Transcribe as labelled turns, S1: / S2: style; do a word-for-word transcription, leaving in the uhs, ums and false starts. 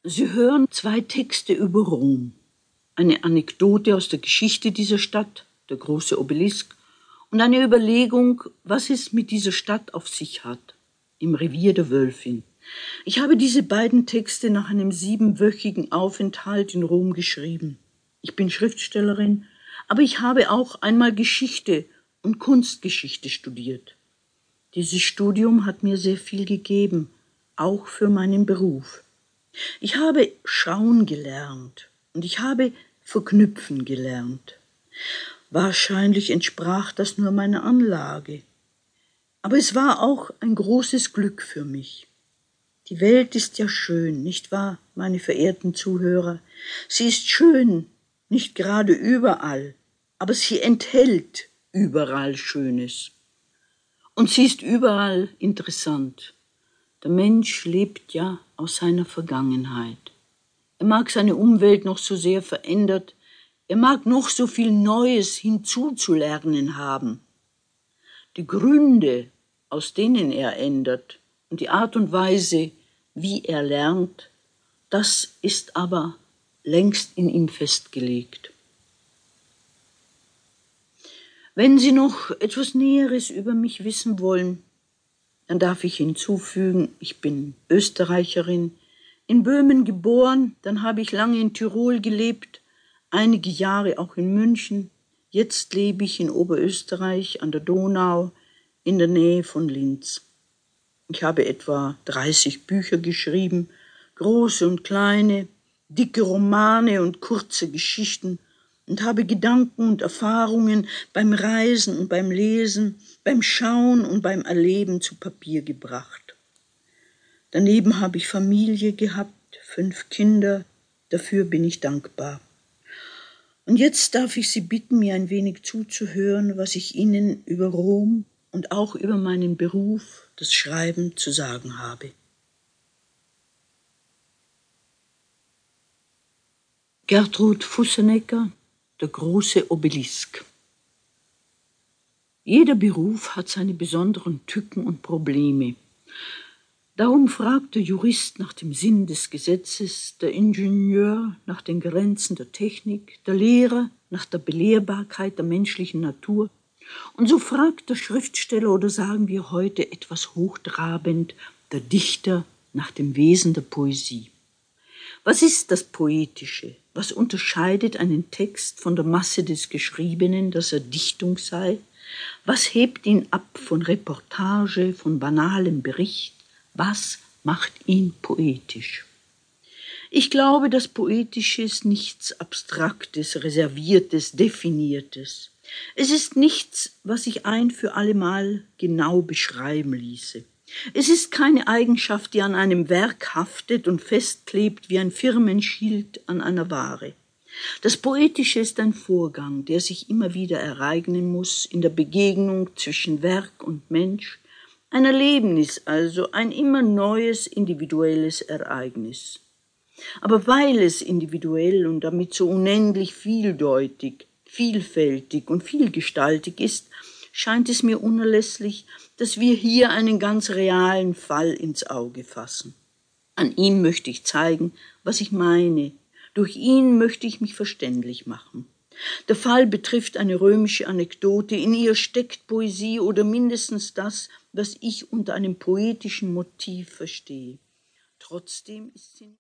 S1: Sie hören zwei Texte über Rom. Eine Anekdote aus der Geschichte dieser Stadt, der große Obelisk, und eine Überlegung, was es mit dieser Stadt auf sich hat, im Revier der Wölfin. Ich habe diese beiden Texte nach einem siebenwöchigen Aufenthalt in Rom geschrieben. Ich bin Schriftstellerin, aber ich habe auch einmal Geschichte und Kunstgeschichte studiert. Dieses Studium hat mir sehr viel gegeben, auch für meinen Beruf. Ich habe schauen gelernt und ich habe verknüpfen gelernt. Wahrscheinlich entsprach das nur meiner Anlage. Aber es war auch ein großes Glück für mich. Die Welt ist ja schön, nicht wahr, meine verehrten Zuhörer? Sie ist schön, nicht gerade überall, aber sie enthält überall Schönes. Und sie ist überall interessant. Der Mensch lebt ja aus seiner Vergangenheit. Er mag seine Umwelt noch so sehr verändert, er mag noch so viel Neues hinzuzulernen haben. Die Gründe, aus denen er ändert, und die Art und Weise, wie er lernt, das ist aber längst in ihm festgelegt. Wenn Sie noch etwas Näheres über mich wissen wollen, dann darf ich hinzufügen, ich bin Österreicherin, in Böhmen geboren, dann habe ich lange in Tirol gelebt, einige Jahre auch in München. Jetzt lebe ich in Oberösterreich an der Donau in der Nähe von Linz. Ich habe etwa dreißig Bücher geschrieben, große und kleine, dicke Romane und kurze Geschichten, und habe Gedanken und Erfahrungen beim Reisen und beim Lesen, beim Schauen und beim Erleben zu Papier gebracht. Daneben habe ich Familie gehabt, fünf Kinder, dafür bin ich dankbar. Und jetzt darf ich Sie bitten, mir ein wenig zuzuhören, was ich Ihnen über Rom und auch über meinen Beruf, das Schreiben, zu sagen habe. Gertrud Fussenegger, der große Obelisk. Jeder Beruf hat seine besonderen Tücken und Probleme. Darum fragt der Jurist nach dem Sinn des Gesetzes, der Ingenieur nach den Grenzen der Technik, der Lehrer nach der Belehrbarkeit der menschlichen Natur. Und so fragt der Schriftsteller, oder sagen wir heute etwas hochtrabend, der Dichter nach dem Wesen der Poesie. Was ist das Poetische? Was unterscheidet einen Text von der Masse des Geschriebenen, dass er Dichtung sei? Was hebt ihn ab von Reportage, von banalem Bericht? Was macht ihn poetisch? Ich glaube, das Poetische ist nichts Abstraktes, Reserviertes, Definiertes. Es ist nichts, was sich ein für allemal genau beschreiben ließe. Es ist keine Eigenschaft, die an einem Werk haftet und festklebt wie ein Firmenschild an einer Ware. Das Poetische ist ein Vorgang, der sich immer wieder ereignen muss in der Begegnung zwischen Werk und Mensch, ein Erlebnis also, ein immer neues individuelles Ereignis. Aber weil es individuell und damit so unendlich vieldeutig, vielfältig und vielgestaltig ist, scheint es mir unerlässlich, dass wir hier einen ganz realen Fall ins Auge fassen. An ihm möchte ich zeigen, was ich meine. Durch ihn möchte ich mich verständlich machen. Der Fall betrifft eine römische Anekdote. In ihr steckt Poesie oder mindestens das, was ich unter einem poetischen Motiv verstehe. Trotzdem ist sie